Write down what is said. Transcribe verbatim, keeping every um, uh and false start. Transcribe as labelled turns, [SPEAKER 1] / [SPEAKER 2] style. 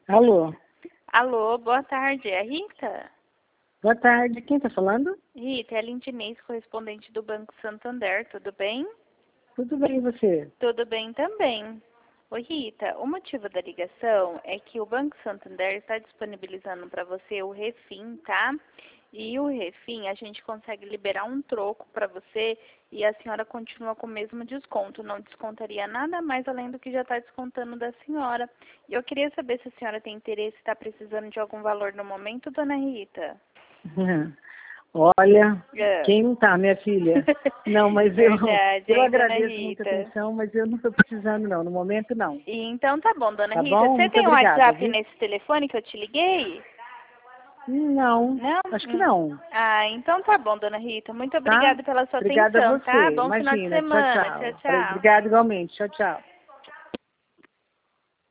[SPEAKER 1] Alô?
[SPEAKER 2] Alô, boa tarde, é a Rita?
[SPEAKER 1] Boa tarde, quem está falando?
[SPEAKER 2] Rita, é a Lindinês, correspondente do Banco Santander, tudo bem?
[SPEAKER 1] Tudo bem, e você?
[SPEAKER 2] Tudo bem também. Oi, Rita, o motivo da ligação é que o Banco Santander está disponibilizando para você o Refin, tá? E o Refin, a gente consegue liberar um troco para você e a senhora continua com o mesmo desconto. Não descontaria nada mais além do que já está descontando da senhora. E eu queria saber se a senhora tem interesse, está precisando de algum valor no momento, dona Rita?
[SPEAKER 1] Olha,
[SPEAKER 2] É.
[SPEAKER 1] quem não tá, minha filha? Não, mas eu,
[SPEAKER 2] Verdade,
[SPEAKER 1] eu
[SPEAKER 2] hein, dona
[SPEAKER 1] agradeço muita
[SPEAKER 2] Rita?
[SPEAKER 1] atenção, mas eu não estou precisando não, no momento não.
[SPEAKER 2] E então tá bom, dona
[SPEAKER 1] Tá
[SPEAKER 2] Rita.
[SPEAKER 1] bom?
[SPEAKER 2] Você
[SPEAKER 1] Muito
[SPEAKER 2] tem um
[SPEAKER 1] obrigada,
[SPEAKER 2] WhatsApp
[SPEAKER 1] viu?
[SPEAKER 2] nesse telefone que eu te liguei?
[SPEAKER 1] Não,
[SPEAKER 2] Não?
[SPEAKER 1] acho que
[SPEAKER 2] Hum.
[SPEAKER 1] não,
[SPEAKER 2] Ah, então tá bom, dona Rita. Muito
[SPEAKER 1] tá?
[SPEAKER 2] obrigada pela sua
[SPEAKER 1] Obrigada a
[SPEAKER 2] atenção, tá?
[SPEAKER 1] você,
[SPEAKER 2] Bom final de
[SPEAKER 1] imagina, tchau,
[SPEAKER 2] semana. Tchau,
[SPEAKER 1] tchau.
[SPEAKER 2] tchau.
[SPEAKER 1] Obrigada igualmente, tchau, tchau.